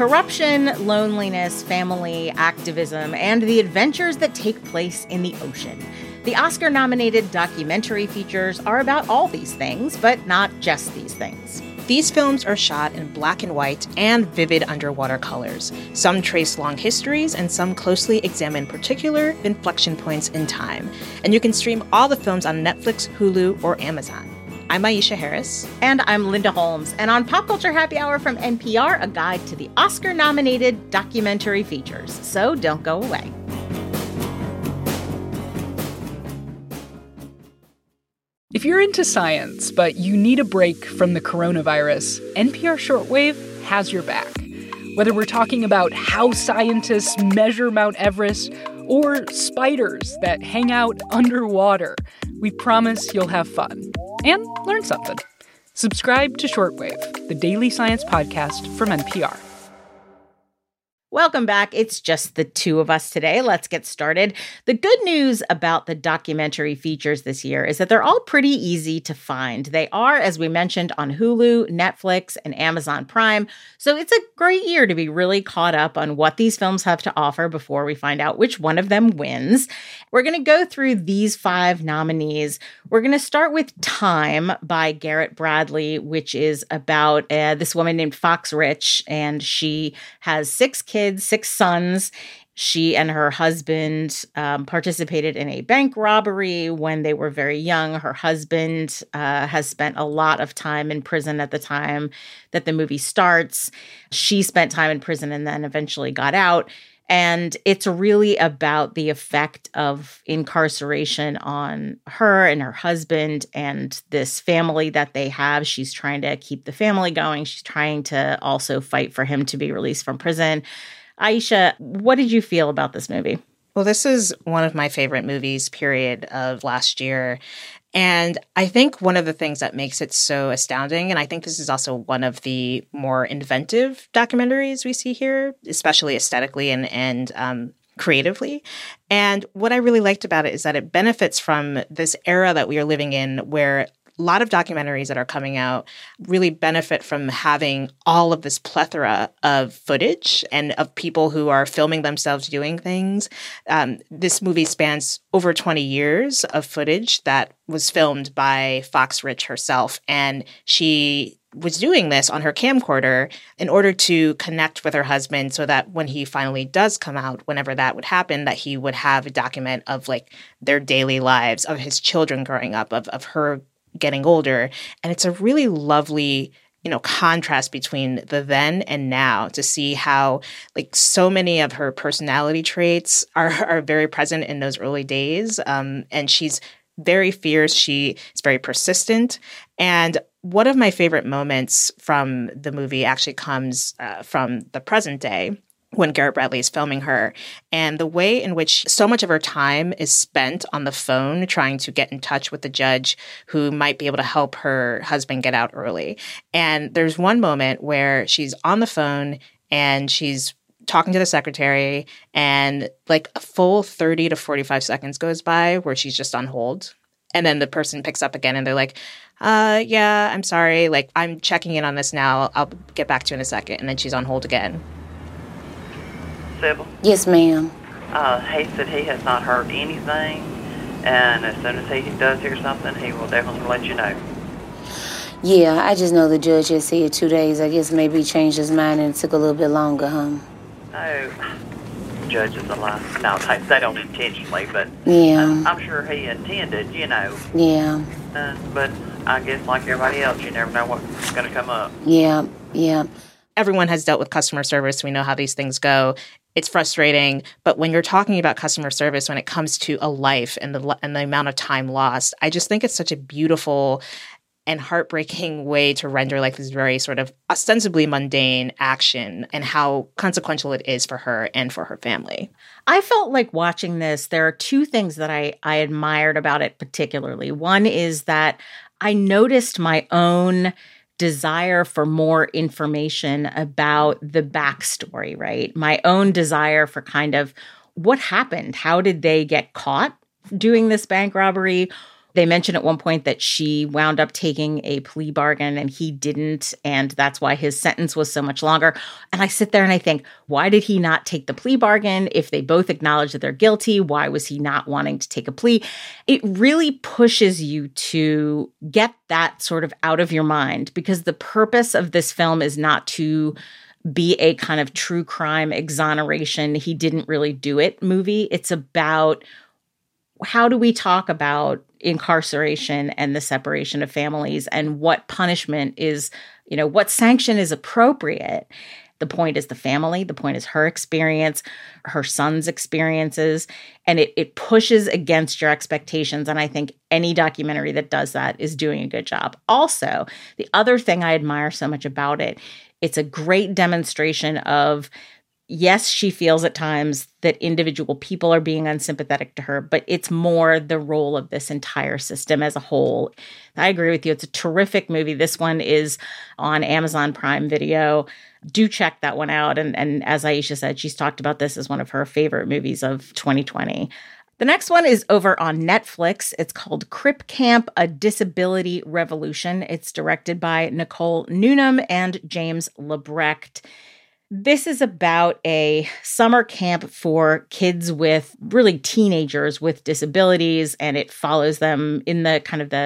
corruption, loneliness, family, activism, and the adventures that take place in the ocean. The Oscar-nominated documentary features are about all these things, but not just these things. These films are shot in black and white and vivid underwater colors. Some trace long histories, and some closely examine particular inflection points in time. And you can stream all the films on Netflix, Hulu, or Amazon. I'm Aisha Harris. And I'm Linda Holmes. And on Pop Culture Happy Hour from NPR, a guide to the Oscar-nominated documentary features. So don't go away. If you're into science, but you need a break from the coronavirus, NPR Shortwave has your back. Whether we're talking about how scientists measure Mount Everest or spiders that hang out underwater, we promise you'll have fun and learn something. Subscribe to Shortwave, the daily science podcast from NPR. Welcome back. It's just the two of us today. Let's get started. The good news about the documentary features this year is that they're all pretty easy to find. They are, as we mentioned, on Hulu, Netflix, and Amazon Prime. So it's a great year to be really caught up on what these films have to offer before we find out which one of them wins. We're going to go through these 5 nominees. We're going to start with Time by Garrett Bradley, which is about this woman named Fox Rich, and she has 6 kids. 6 sons. She and her husband participated in a bank robbery when they were very young. Her husband has spent a lot of time in prison at the time that the movie starts. She spent time in prison and then eventually got out. And it's really about the effect of incarceration on her and her husband and this family that they have. She's trying to keep the family going. She's trying to also fight for him to be released from prison. Aisha, what did you feel about this movie? Well, this is one of my favorite movies, period, of last year. And I think one of the things that makes it so astounding, and I think this is also one of the more inventive documentaries we see here, especially aesthetically and creatively. And what I really liked about it is that it benefits from this era that we are living in where a lot of documentaries that are coming out really benefit from having all of this plethora of footage and of people who are filming themselves doing things. This movie spans over 20 years of footage that was filmed by Fox Rich herself, and she was doing this on her camcorder in order to connect with her husband so that when he finally does come out, whenever that would happen, that he would have a document of like their daily lives, of his children growing up, of her getting older. And it's a really lovely, contrast between the then and now to see how like so many of her personality traits are very present in those early days. And she's very fierce. She is very persistent. And one of my favorite moments from the movie actually comes from the present day, when Garrett Bradley is filming her, and the way in which so much of her time is spent on the phone trying to get in touch with the judge who might be able to help her husband get out early. And there's one moment where she's on the phone and she's talking to the secretary, and like a full 30 to 45 seconds goes by where she's just on hold. And then the person picks up again and they're like, yeah, I'm sorry. Like, I'm checking in on this now. I'll get back to you in a second. And then she's on hold again. Sybil? Yes, ma'am. He said he has not heard anything, and as soon as he does hear something, he will definitely let you know. Yeah, I just know the judge has said 2 days. I guess maybe he changed his mind and it took a little bit longer, huh? Oh, judges a lie. No, they don't intentionally, but yeah. I'm sure he intended, Yeah. But I guess like everybody else, you never know what's going to come up. Yeah. Everyone has dealt with customer service. We know how these things go. It's frustrating, but when you're talking about customer service, when it comes to a life and the amount of time lost, I just think it's such a beautiful and heartbreaking way to render like this very sort of ostensibly mundane action and how consequential it is for her and for her family. I felt like watching this, there are 2 things that I admired about it particularly. One is that I noticed my own desire for more information about the backstory, right? My own desire for kind of what happened. How did they get caught doing this bank robbery? They mentioned at one point that she wound up taking a plea bargain and he didn't, and that's why his sentence was so much longer. And I sit there and I think, why did he not take the plea bargain? If they both acknowledge that they're guilty, why was he not wanting to take a plea? It really pushes you to get that sort of out of your mind, because the purpose of this film is not to be a kind of true crime exoneration, he didn't really do it movie. It's about how do we talk about incarceration and the separation of families and what punishment is, what sanction is appropriate. The point is the family. The point is her experience, her son's experiences, and it pushes against your expectations. And I think any documentary that does that is doing a good job. Also, the other thing I admire so much about it, it's a great demonstration of, yes, she feels at times that individual people are being unsympathetic to her, but it's more the role of this entire system as a whole. I agree with you. It's a terrific movie. This one is on Amazon Prime Video. Do check that one out. And as Aisha said, she's talked about this as one of her favorite movies of 2020. The next one is over on Netflix. It's called Crip Camp, A Disability Revolution. It's directed by Nicole Newnham and James Lebrecht. This is about a summer camp for kids with really teenagers with disabilities, and it follows them in the kind of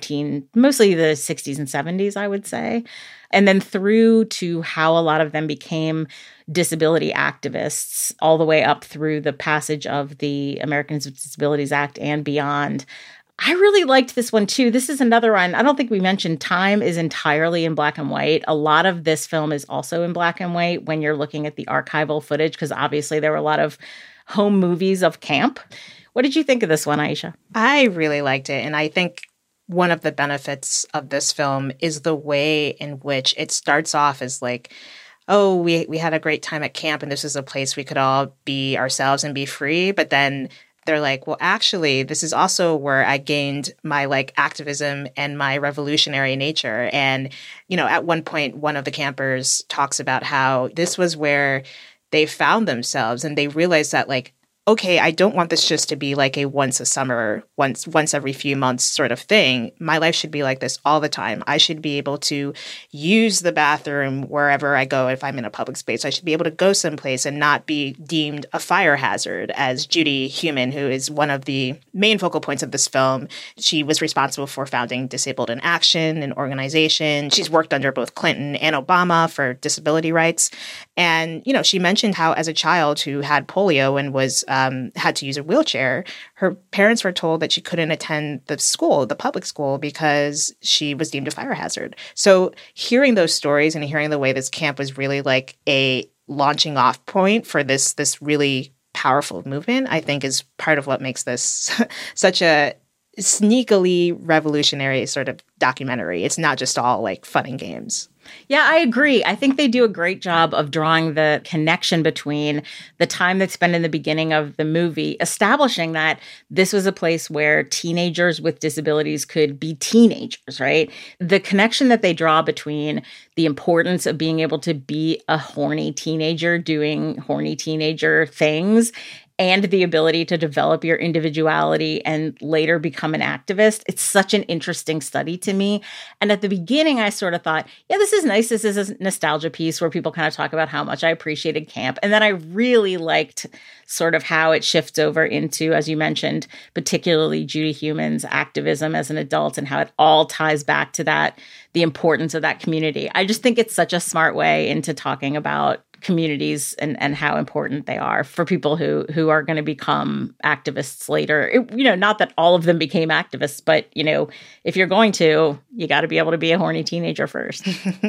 mostly the 60s and 70s, I would say, and then through to how a lot of them became disability activists, all the way up through the passage of the Americans with Disabilities Act and beyond. I really liked this one too. This is another one. I don't think we mentioned time is entirely in black and white. A lot of this film is also in black and white when you're looking at the archival footage, because obviously there were a lot of home movies of camp. What did you think of this one, Aisha? I really liked it. And I think one of the benefits of this film is the way in which it starts off as like, oh, we had a great time at camp and this is a place we could all be ourselves and be free. But then they're like, well, actually, this is also where I gained my activism and my revolutionary nature. And, at one point, one of the campers talks about how this was where they found themselves and they realized that okay, I don't want this just to be like a once a summer, once every few months sort of thing. My life should be like this all the time. I should be able to use the bathroom wherever I go. If I'm in a public space, I should be able to go someplace and not be deemed a fire hazard. As Judy Heumann, who is one of the main focal points of this film, she was responsible for founding Disabled in Action, an organization. She's worked under both Clinton and Obama for disability rights. And, she mentioned how as a child who had polio and was had to use a wheelchair, her parents were told that she couldn't attend the public school, because she was deemed a fire hazard. So hearing those stories and hearing the way this camp was really like a launching off point for this really powerful movement, I think is part of what makes this such a sneakily revolutionary sort of documentary. It's not just all fun and games. Yeah, I agree. I think they do a great job of drawing the connection between the time they spend in the beginning of the movie, establishing that this was a place where teenagers with disabilities could be teenagers, right? The connection that they draw between the importance of being able to be a horny teenager doing horny teenager things and the ability to develop your individuality and later become an activist. It's such an interesting study to me. And at the beginning, I sort of thought, yeah, this is nice. This is a nostalgia piece where people kind of talk about how much I appreciated camp. And then I really liked sort of how it shifts over into, as you mentioned, particularly Judy Heumann's activism as an adult and how it all ties back to that, the importance of that community. I just think it's such a smart way into talking about communities and how important they are for people who are going to become activists later. Not that all of them became activists, but, if you're going to, you got to be able to be a horny teenager first.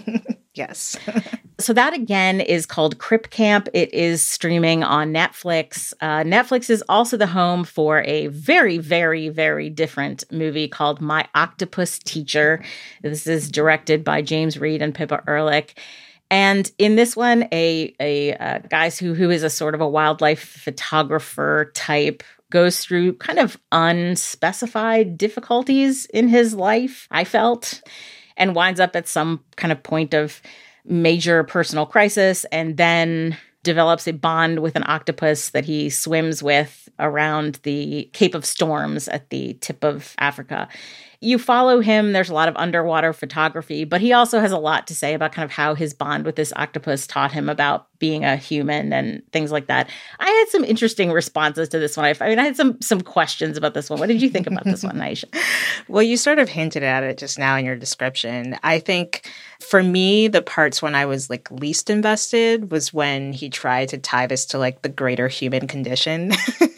Yes. So that, again, is called Crip Camp. It is streaming on Netflix. Netflix is also the home for a very, very, very different movie called My Octopus Teacher. This is directed by James Reed and Pippa Ehrlich. And in this one, a guy who is a sort of a wildlife photographer type goes through kind of unspecified difficulties in his life, I felt, and winds up at some kind of point of major personal crisis. And then develops a bond with an octopus that he swims with around the Cape of Storms at the tip of Africa. You follow him. There's a lot of underwater photography, but he also has a lot to say about kind of how his bond with this octopus taught him about being a human and things like that. I had some interesting responses to this one. I had some questions about this one. What did you think about this one, Aisha? Well, you sort of hinted at it just now in your description. I think for me, the parts when I was like least invested was when he tried to tie this to like the greater human condition.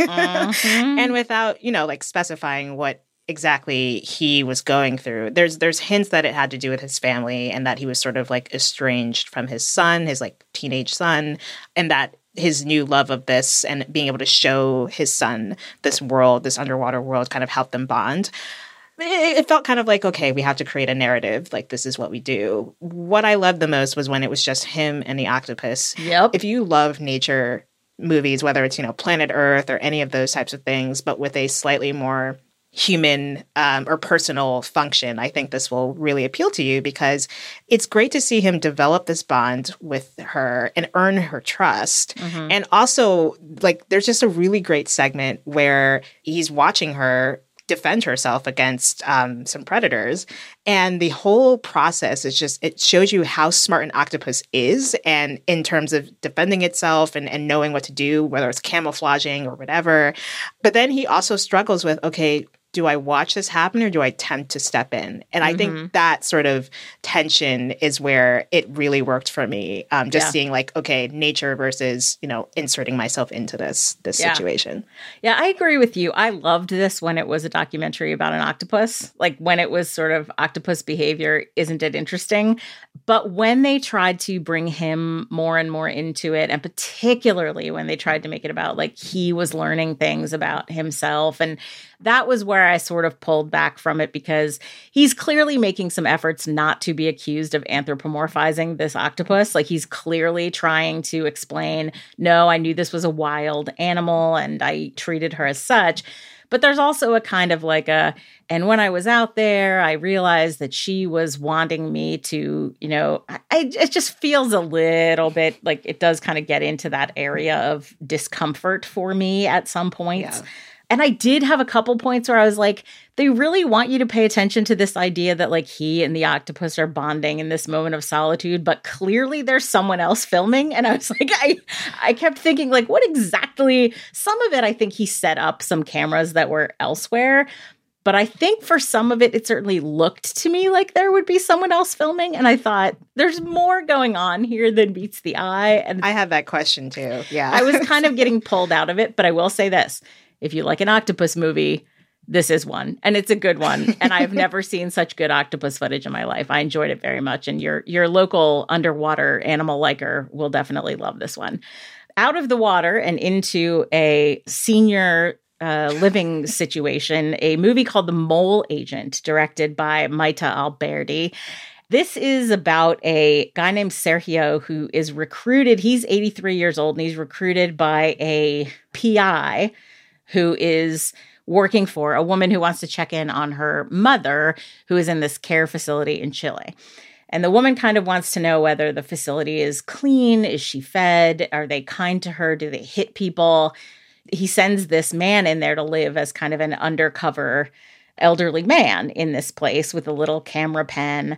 And without, like specifying what exactly he was going through. There's hints that it had to do with his family and that he was sort of like estranged from his son, his like teenage son, and that his new love of this and being able to show his son this world, this underwater world, kind of helped them bond. It felt kind of like, okay, we have to create a narrative. Like, this is what we do. What I loved the most was when it was just him and the octopus. Yep. If you love nature movies, whether it's, Planet Earth or any of those types of things, but with a slightly more human or personal function, I think this will really appeal to you because it's great to see him develop this bond with her and earn her trust. And also, like, there's just a really great segment where he's watching her defend herself against some predators. And the whole process is just, it shows you how smart an octopus is, and in terms of defending itself and knowing what to do, whether it's camouflaging or whatever. But then he also struggles with, okay, do I watch this happen or do I attempt to step in? And I think that sort of tension is where it really worked for me. Seeing like, okay, nature versus, inserting myself into this situation. Yeah, I agree with you. I loved this when it was a documentary about an octopus. Like when it was sort of octopus behavior, isn't it interesting? But when they tried to bring him more and more into it, and particularly when they tried to make it about like he was learning things about himself, and that was where I sort of pulled back from it because he's clearly making some efforts not to be accused of anthropomorphizing this octopus. Like he's clearly trying to explain, no, I knew this was a wild animal and I treated her as such. But there's also a kind of like and when I was out there, I realized that she was wanting me to, it just feels a little bit like it does kind of get into that area of discomfort for me at some points. Yeah. And I did have a couple points where I was like, they really want you to pay attention to this idea that like he and the octopus are bonding in this moment of solitude, but clearly there's someone else filming. And I was like, I kept thinking like, what exactly? Some of it, I think he set up some cameras that were elsewhere. But I think for some of it, it certainly looked to me like there would be someone else filming. And I thought, there's more going on here than meets the eye. And I had that question too. Yeah. I was kind of getting pulled out of it. But I will say this. If you like an octopus movie, this is one. And it's a good one. And I've never seen such good octopus footage in my life. I enjoyed it very much. And your local underwater animal liker will definitely love this one. Out of the water and into a senior living situation, a movie called The Mole Agent, directed by Maite Alberdi. This is about a guy named Sergio who is recruited. He's 83 years old and he's recruited by a PI who is working for a woman who wants to check in on her mother, who is in this care facility in Chile. And the woman kind of wants to know whether the facility is clean. Is she fed? Are they kind to her? Do they hit people? He sends this man in there to live as kind of an undercover elderly man in this place with a little camera pen.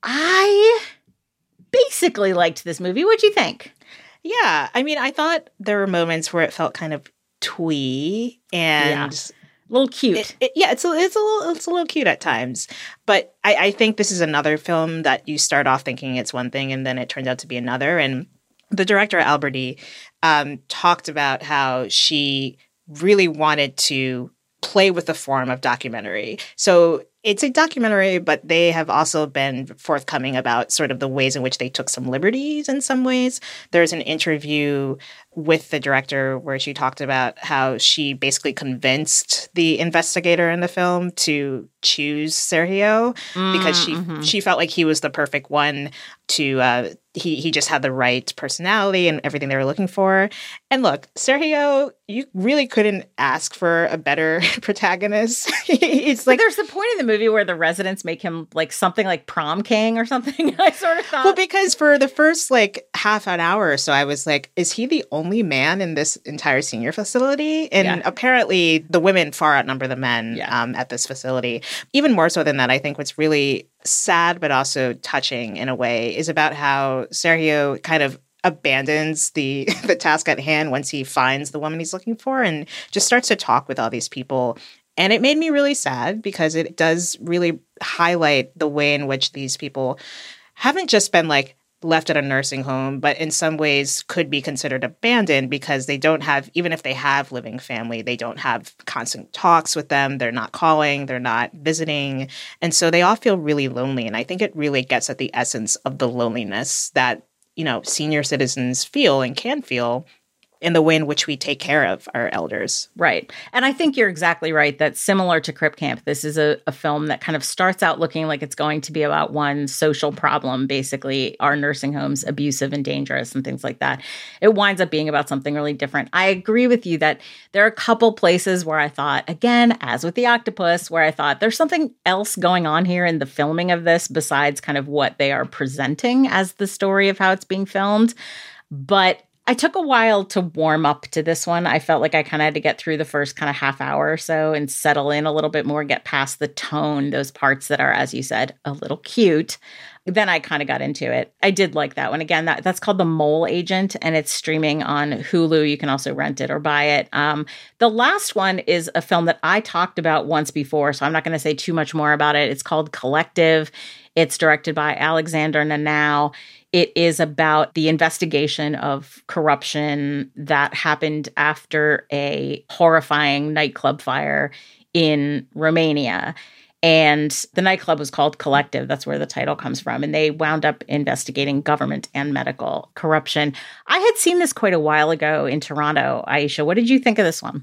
I basically liked this movie. What'd you think? Yeah. I mean, I thought there were moments where it felt kind of twee and a little cute. It's a little cute at times. But I think this is another film that you start off thinking it's one thing and then it turns out to be another. And the director Alberdi talked about how she really wanted to play with the form of documentary. So it's a documentary, but they have also been forthcoming about sort of the ways in which they took some liberties in some ways. There's an interview with the director where she talked about how she basically convinced the investigator in the film to choose Sergio because she felt like he was the perfect one to he just had the right personality and everything they were looking for. And look, Sergio, you really couldn't ask for a better protagonist. It's like, but there's the point in the movie where the residents make him like something like prom king or something. I sort of thought, well, because for the first like half an hour or so, I was like, is he the only man in this entire senior facility? And apparently the women far outnumber the men at this facility. Even more so than that, I think what's really sad but also touching in a way is about how Sergio kind of abandons the task at hand once he finds the woman he's looking for and just starts to talk with all these people. And it made me really sad because it does really highlight the way in which these people haven't just been like left at a nursing home, but in some ways could be considered abandoned because they don't have, even if they have living family, they don't have constant talks with them. They're not calling, they're not visiting. And so they all feel really lonely. And I think it really gets at the essence of the loneliness that, you know, senior citizens feel and can feel in the way in which we take care of our elders. Right. And I think you're exactly right that similar to Crip Camp, this is a film that kind of starts out looking like it's going to be about one social problem, basically, are nursing homes abusive and dangerous and things like that. It winds up being about something really different. I agree with you that there are a couple places where I thought, again, as with The Octopus, where I thought there's something else going on here in the filming of this besides kind of what they are presenting as the story of how it's being filmed. But I took a while to warm up to this one. I felt like I kind of had to get through the first kind of half hour or so and settle in a little bit more, get past the tone, those parts that are, as you said, a little cute. Then I kind of got into it. I did like that one. Again, that's called The Mole Agent, and it's streaming on Hulu. You can also rent it or buy it. The last one is a film that I talked about once before, so I'm not going to say too much more about it. It's called Collective. It's directed by Alexander Nanau. It is about the investigation of corruption that happened after a horrifying nightclub fire in Romania. And the nightclub was called Collective. That's where the title comes from. And they wound up investigating government and medical corruption. I had seen this quite a while ago in Toronto. Aisha, what did you think of this one?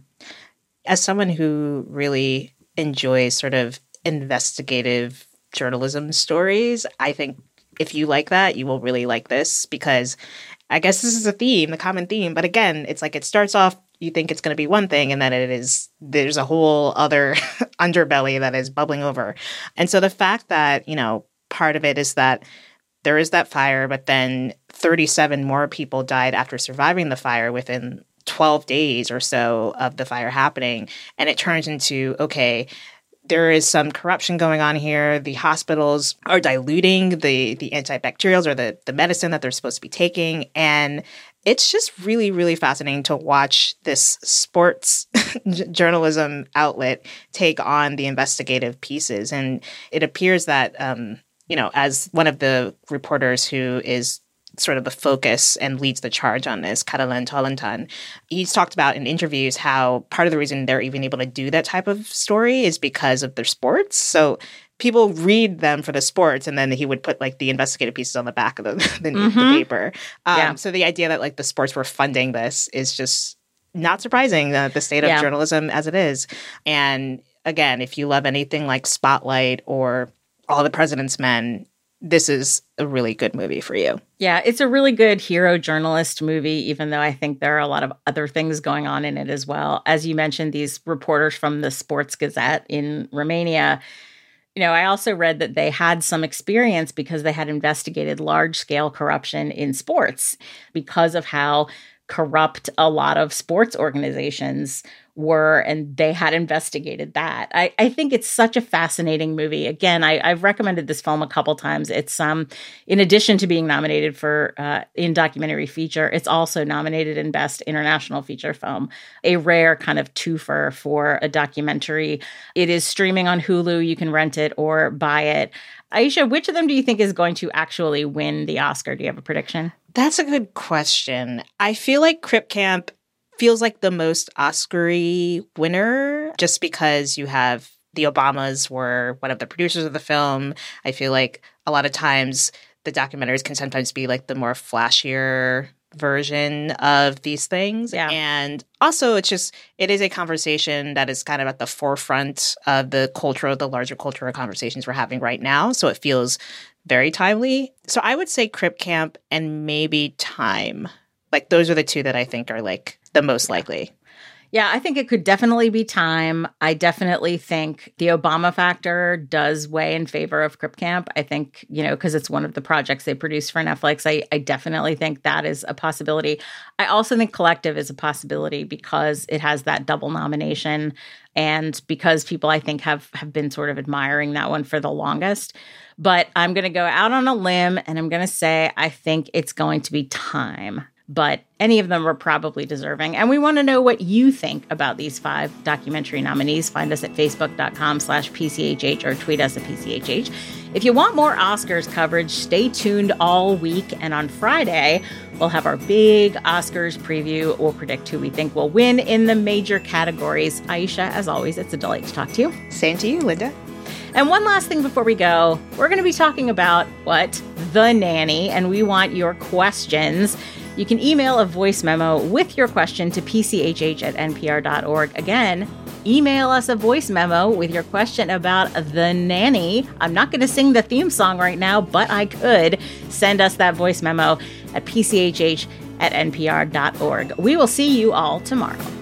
As someone who really enjoys sort of investigative journalism stories, I think if you like that, you will really like this because I guess this is a theme, the common theme. But again, it's like it starts off, you think it's going to be one thing, and then there's a whole other underbelly that is bubbling over. And so the fact that, you know, part of it is that there is that fire, but then 37 more people died after surviving the fire within 12 days or so of the fire happening. And it turns into, okay, there is some corruption going on here. The hospitals are diluting the antibacterials or the medicine that they're supposed to be taking. And it's just really, really fascinating to watch this sports journalism outlet take on the investigative pieces. And it appears that, you know, as one of the reporters who is sort of the focus and leads the charge on this, Catalin Tolentan, he's talked about in interviews how part of the reason they're even able to do that type of story is because of their sports. So people read them for the sports, and then he would put like the investigative pieces on the back of the paper. So the idea that like the sports were funding this is just not surprising, the state of journalism as it is. And again, if you love anything like Spotlight or All the President's Men, this is a really good movie for you. Yeah, it's a really good hero journalist movie, even though I think there are a lot of other things going on in it as well. As you mentioned, these reporters from the Sports Gazette in Romania, you know, I also read that they had some experience because they had investigated large-scale corruption in sports because of how corrupt a lot of sports organizations were, and they had investigated that. I think it's such a fascinating movie. Again, I've recommended this film a couple times. It's in addition to being nominated for in documentary feature, it's also nominated in Best International Feature Film, a rare kind of twofer for a documentary. It is streaming on Hulu. You can rent it or buy it. Aisha, which of them do you think is going to actually win the Oscar? Do you have a prediction? That's a good question. I feel like Crip Camp feels like the most Oscar-y winner just because you have the Obamas were one of the producers of the film. I feel like a lot of times the documentaries can sometimes be like the more flashier version of these things. Yeah. And also, it is a conversation that is kind of at the forefront of the larger cultural conversations we're having right now. So it feels very timely. So I would say Crip Camp and maybe Time. Like, those are the two that I think are like the most likely. Yeah, I think it could definitely be Time. I definitely think the Obama factor does weigh in favor of Crip Camp. I think, because it's one of the projects they produced for Netflix, I definitely think that is a possibility. I also think Collective is a possibility because it has that double nomination and because people, I think, have been sort of admiring that one for the longest. But I'm going to go out on a limb and I'm going to say I think it's going to be Time. But any of them are probably deserving. And we want to know what you think about these 5 documentary nominees. Find us at facebook.com/PCHH or tweet us at PCHH. If you want more Oscars coverage, stay tuned all week. And on Friday, we'll have our big Oscars preview. We'll predict who we think will win in the major categories. Aisha, as always, it's a delight to talk to you. Same to you, Linda. And one last thing before we go, we're going to be talking about The Nanny, and we want your questions. You can email a voice memo with your question to pchh@npr.org. Again, email us a voice memo with your question about The Nanny. I'm not going to sing the theme song right now, but I could. Send us that voice memo at pchh@npr.org. We will see you all tomorrow.